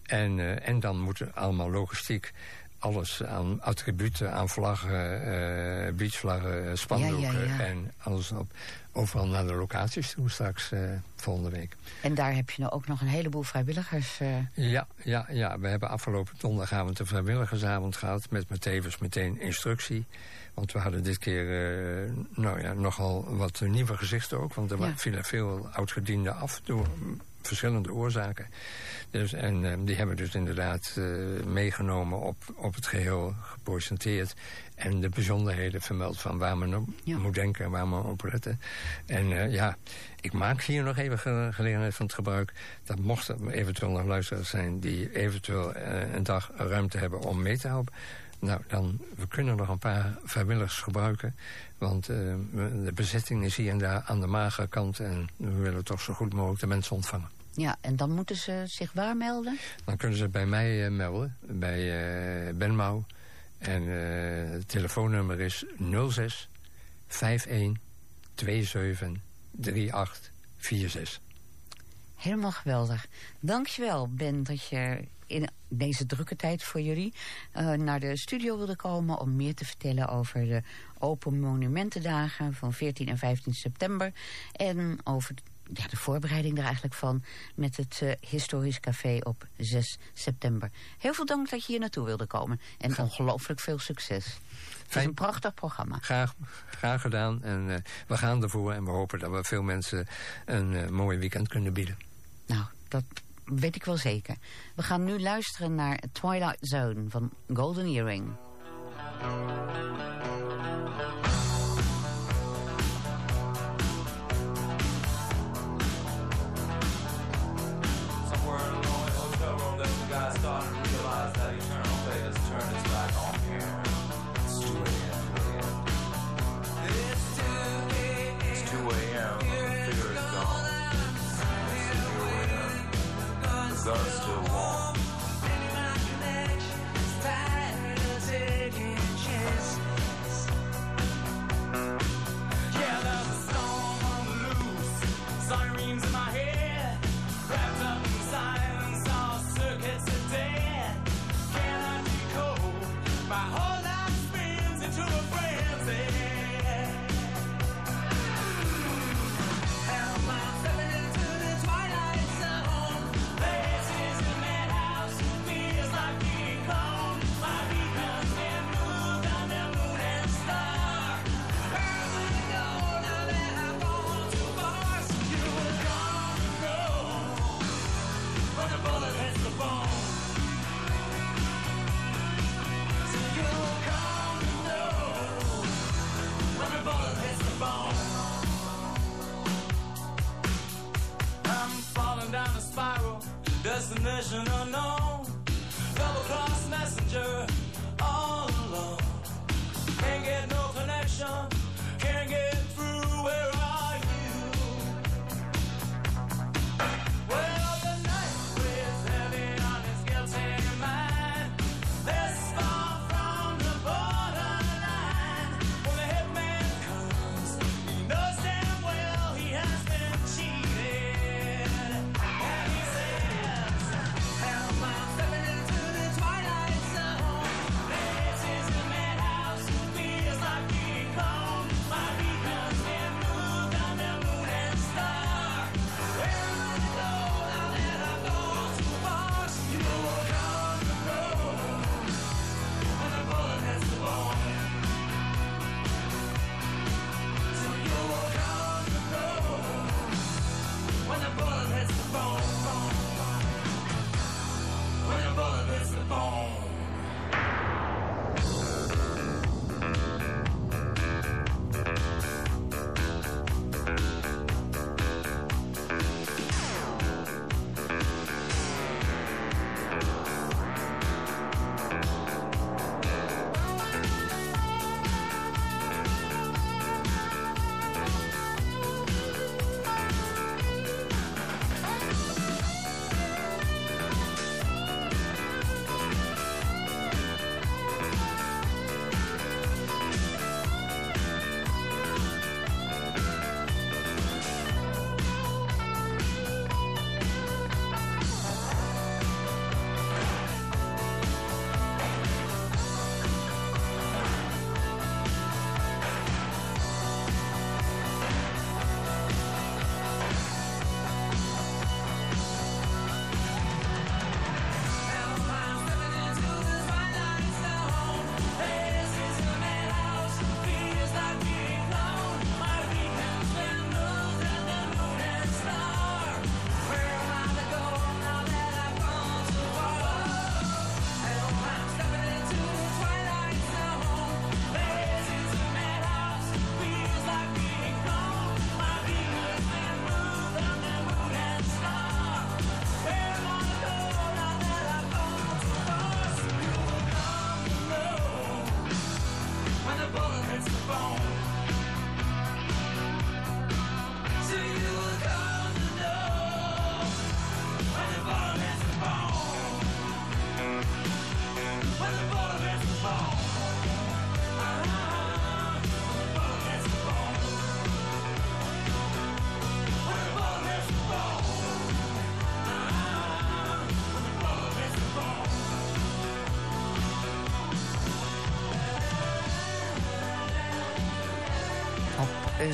En dan moet allemaal logistiek, alles aan attributen, aan vlaggen, beachvlaggen, spandoeken en alles op. Overal naar de locaties toe straks volgende week. En daar heb je nou ook nog een heleboel vrijwilligers. Ja. We hebben afgelopen donderdagavond een vrijwilligersavond gehad met tevens meteen instructie. Want we hadden dit keer nogal wat nieuwe gezichten ook. Want er vielen veel oudgedienden af door verschillende oorzaken. Dus, en die hebben dus inderdaad meegenomen op het geheel gepresenteerd. En de bijzonderheden vermeld van waar men op moet denken en waar men op letten. En ik maak hier nog even gelegenheid van het gebruik. Dat mochten er eventueel nog luisteraars zijn die eventueel een dag ruimte hebben om mee te helpen. Nou, we kunnen nog een paar vrijwilligers gebruiken. Want de bezetting is hier en daar aan de magere kant. En we willen toch zo goed mogelijk de mensen ontvangen. Ja, en dan moeten ze zich waar melden? Dan kunnen ze bij mij melden, bij Benmouw. En het telefoonnummer is 06 51 27 38 46. Helemaal geweldig. Dankjewel, Ben, dat je in deze drukke tijd voor jullie naar de studio wilde komen om meer te vertellen over de Open Monumentendagen van 14 en 15 september. En over de voorbereiding er eigenlijk van met het Historisch Café op 6 september. Heel veel dank dat je hier naartoe wilde komen. En ongelooflijk veel succes. Het is een prachtig programma. Graag gedaan. En we gaan ervoor en we hopen dat we veel mensen een mooi weekend kunnen bieden. Nou, dat weet ik wel zeker. We gaan nu luisteren naar Twilight Zone van Golden Earring. Mission unknown, double-cross messenger, all alone. Can't get no connection, can't get through, where are you? Well, the night weighs heavy on his guilty mind. This far from the borderline. When the hitman comes, he knows damn well he has been cheated. And he says, "Help, I'm stepping into the twilight zone. This is a madhouse, feels like being gone. My beacon's been moved on the moon and star. Where am I to go now that I've gone too far? So you walk on the road when the bullet hits the bone. So you walk on the road when the bullet hits the bone. When the bullet hits the bone. Op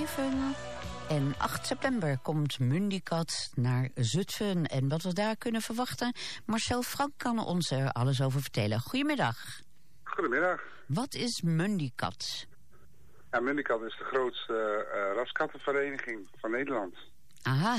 7 en 8 september komt Mundicat naar Zutphen. En wat we daar kunnen verwachten, Marcel Frank kan ons er alles over vertellen. Goedemiddag. Goedemiddag. Wat is Mundicat? Ja, Mundicat is de grootste raskattenvereniging van Nederland. Aha.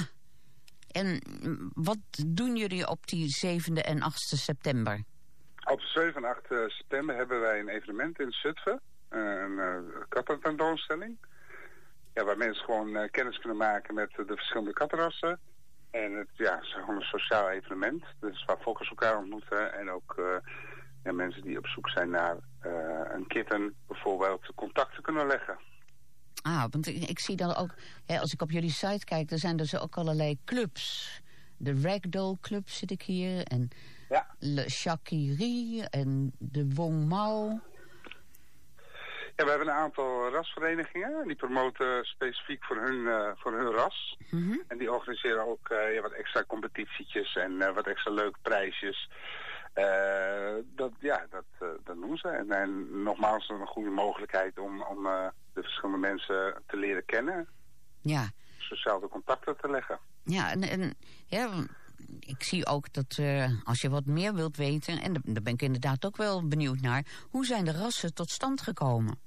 En wat doen jullie op die 7e en 8e september? Op 7 en 8 september hebben wij een evenement in Zutphen. Een kattententoonstelling. Ja, waar mensen gewoon kennis kunnen maken met de verschillende kattenrassen. En het is gewoon een sociaal evenement. Dus waar fokkers elkaar ontmoeten. En ook mensen die op zoek zijn naar een kitten bijvoorbeeld contacten kunnen leggen. Ah, want ik zie dan ook, als ik op jullie site kijk, er zijn dus ook allerlei clubs. De Ragdoll Club zit ik hier. En Le Chakiri en de Wong Mao. Ja, we hebben een aantal rasverenigingen. Die promoten specifiek voor hun ras. Mm-hmm. En die organiseren ook wat extra competitietjes en wat extra leuke prijsjes. Dat doen ze. En nogmaals, is het een goede mogelijkheid om de verschillende mensen te leren kennen. Ja. Sociale contacten te leggen. Ja, en ik zie ook dat als je wat meer wilt weten, en daar ben ik inderdaad ook wel benieuwd naar, hoe zijn de rassen tot stand gekomen?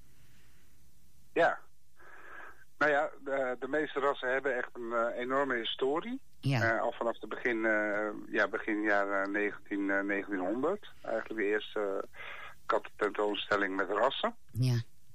Ja. Nou ja, de meeste rassen hebben echt een enorme historie. Ja. Al vanaf het begin jaren 1900. Eigenlijk de eerste kattententoonstelling met rassen. Ja.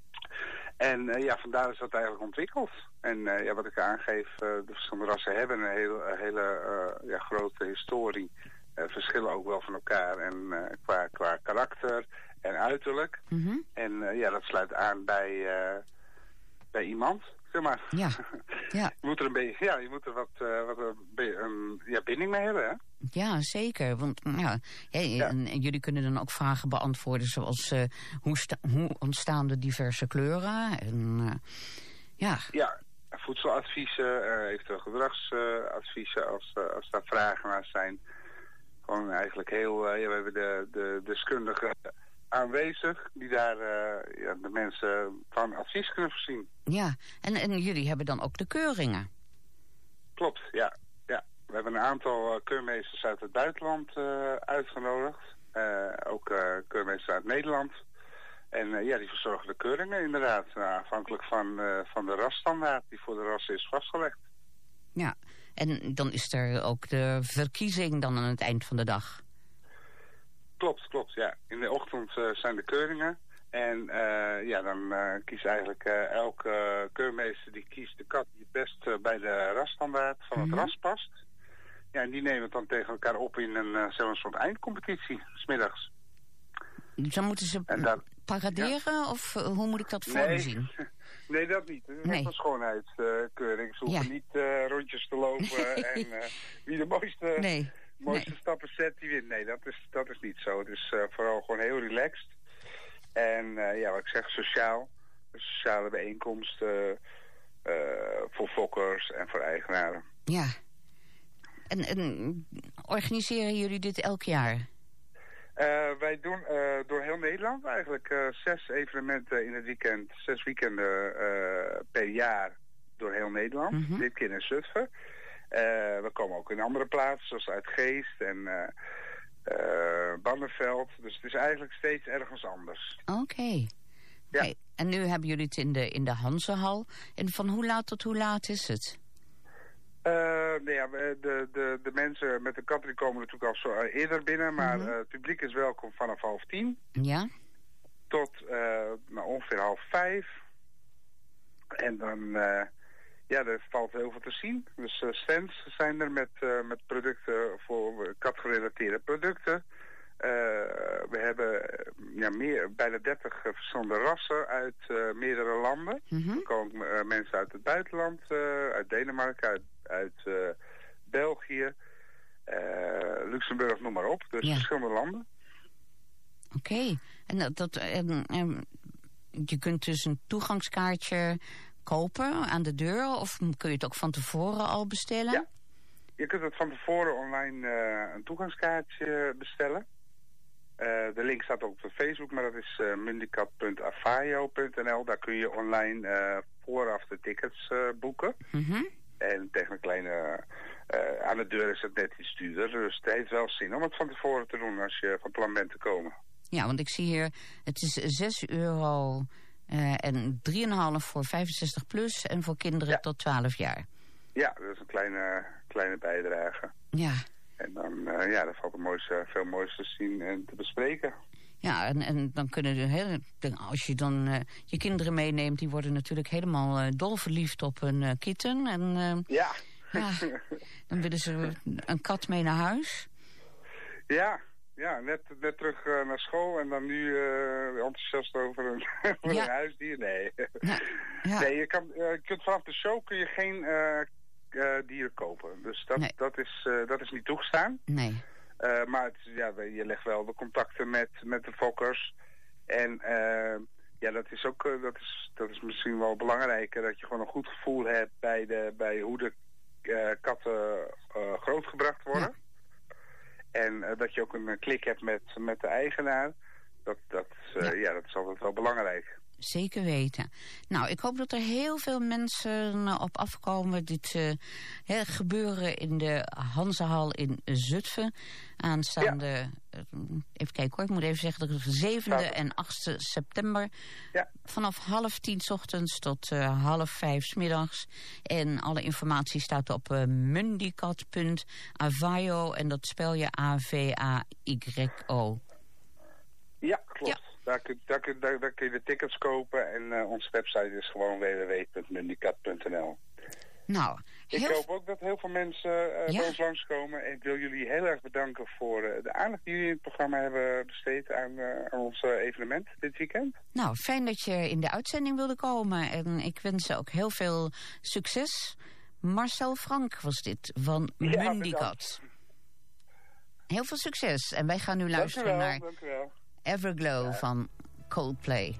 En vandaar is dat eigenlijk ontwikkeld. En wat ik aangeef, de verschillende rassen hebben een hele grote historie. verschillen ook wel van elkaar. En qua karakter en uiterlijk. En dat sluit aan bij iemand, zeg maar. Ja. Ja. Je moet er een beetje, je moet er wat binding mee hebben, hè? Ja, zeker. Want en jullie kunnen dan ook vragen beantwoorden zoals hoe ontstaan de diverse kleuren? En, ja, voedseladviezen, eventueel gedragsadviezen als daar vragen naar zijn. Gewoon eigenlijk heel, we hebben de deskundigen aanwezig die daar de mensen van advies kunnen voorzien. Ja, en jullie hebben dan ook de keuringen? Klopt, ja. We hebben een aantal keurmeesters uit het buitenland uitgenodigd. Ook keurmeesters uit Nederland. En die verzorgen de keuringen inderdaad. Afhankelijk van de rasstandaard die voor de rassen is vastgelegd. Ja, en dan is er ook de verkiezing dan aan het eind van de dag. Klopt, ja. In de ochtend zijn de keuringen. En dan kiest eigenlijk elke keurmeester die kiest de kat die het best bij de rasstandaard van het ras past. Ja, en die nemen het dan tegen elkaar op in een soort eindcompetitie, 's middags. Dan moeten ze paraderen of hoe moet ik dat voor me zien? Nee, dat niet. Het is echt een schoonheidskeuring. Ze hoeven niet rondjes te lopen en wie de mooiste stappen zet, die wint. Nee, dat is niet zo. Het is vooral gewoon heel relaxed. En wat ik zeg, sociaal. Een sociale bijeenkomst voor fokkers en voor eigenaren. Ja. En organiseren jullie dit elk jaar? Wij doen door heel Nederland eigenlijk 6 evenementen in het weekend. 6 weekenden per jaar door heel Nederland. Dit keer in Zutphen. We komen ook in andere plaatsen, zoals Uitgeest en Barneveld. Dus het is eigenlijk steeds ergens anders. Oké. Ja. En nu hebben jullie het in de Hanzehal. En van hoe laat tot hoe laat is het? De mensen met de katten die komen natuurlijk al zo eerder binnen, maar het publiek is welkom vanaf 4:30. Ja. Tot ongeveer 4:30. En dan, er valt heel veel te zien. Dus stands zijn er met producten voor katgerelateerde producten. We hebben bijna 30 verschillende rassen uit meerdere landen. Er komen mensen uit het buitenland, uit Denemarken, uit België, Luxemburg, noem maar op. Dus verschillende landen. Oké. En je kunt dus een toegangskaartje kopen aan de deur of kun je het ook van tevoren al bestellen? Ja, je kunt het van tevoren online een toegangskaartje bestellen. De link staat ook op Facebook, maar dat is mundikat.avayo.nl. Daar kun je online vooraf de tickets boeken. En tegen een kleine... aan de deur is het net iets duurder. Dus het heeft wel zin om het van tevoren te doen als je van plan bent te komen. Ja, want ik zie hier... Het is €6 en 3,5 voor 65 plus en voor kinderen tot 12 jaar. Ja, dat is een kleine bijdrage. Ja. En dan er valt veel moois te zien en te bespreken. Ja, en dan kunnen als je dan je kinderen meeneemt, die worden natuurlijk helemaal dolverliefd op een kitten. En ja, dan willen ze een kat mee naar huis. Ja, net terug naar school en dan nu enthousiast over een huisdier. Nee. Ja. Nee, je kunt vanaf de show kun je geen dieren kopen. Dus dat is niet toegestaan. Nee. Maar je legt wel de contacten met de fokkers. En dat is ook dat is misschien wel belangrijker, dat je gewoon een goed gevoel hebt bij hoe de katten grootgebracht worden. Ja. En dat je ook een klik hebt met de eigenaar. Dat is altijd wel belangrijk. Zeker weten. Nou, ik hoop dat er heel veel mensen op afkomen. Dit gebeuren in de Hanzehal in Zutphen. Aanstaande, even kijken hoor, ik moet even zeggen, de 7e en 8e september. Ja. Vanaf 9:30 's ochtends tot 4:30 's middags. En alle informatie staat op mundikat.avayo en dat spel je AVAYO. Ja, klopt. Ja. Daar kun je de tickets kopen en onze website is gewoon www.mundikat.nl. Nou, Ik hoop ook dat heel veel mensen bij ons langskomen. En ik wil jullie heel erg bedanken voor de aandacht die jullie in het programma hebben besteed aan ons evenement dit weekend. Nou, fijn dat je in de uitzending wilde komen. En ik wens je ook heel veel succes. Marcel Frank was dit van Mundicat. Heel veel succes. En wij gaan nu luisteren naar Everglow van Coldplay.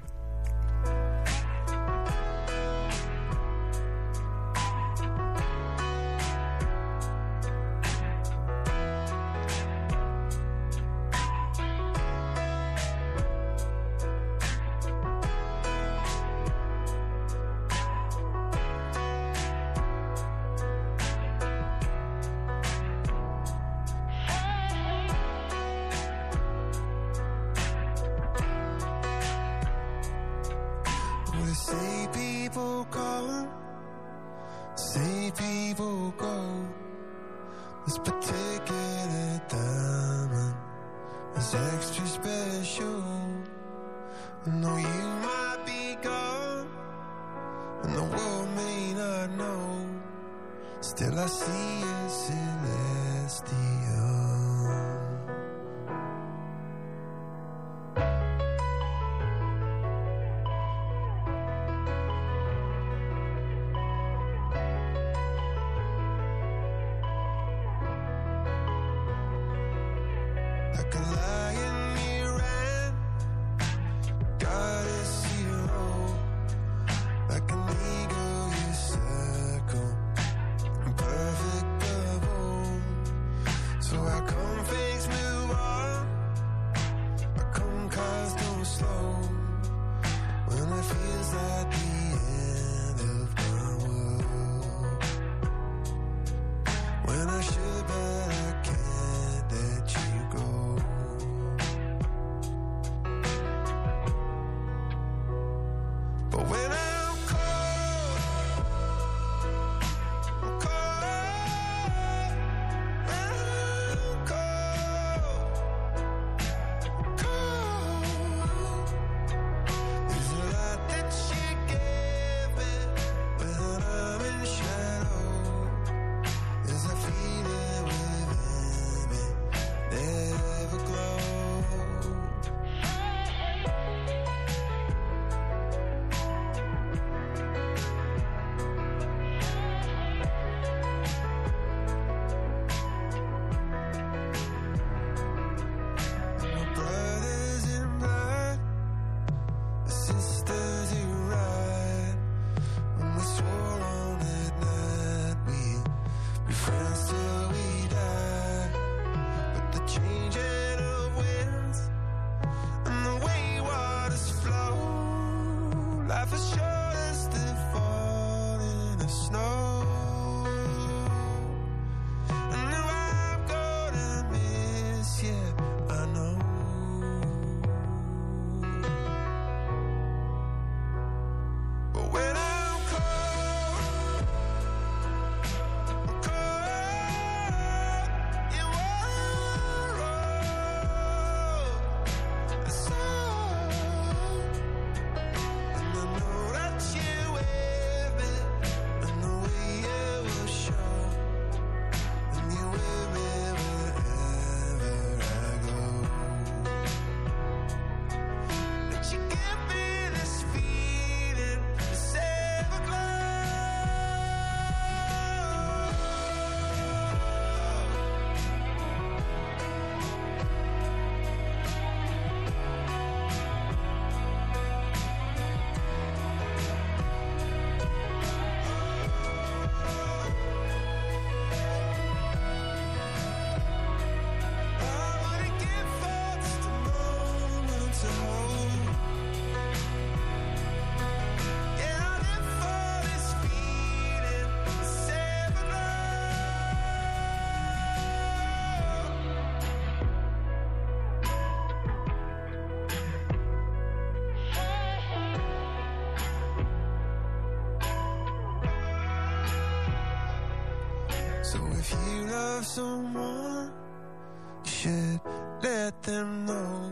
someone, you should let them know.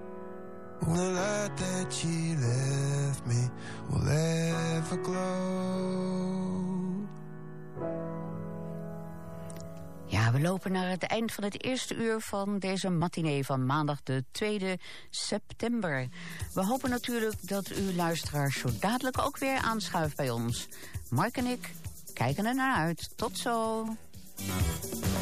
The light that she left me will ever glow. We lopen naar het eind van het eerste uur van deze matinee van maandag de 2 september. We hopen natuurlijk dat u luisteraars zo dadelijk ook weer aanschuift bij ons. Mark en ik kijken er naar uit. Tot zo!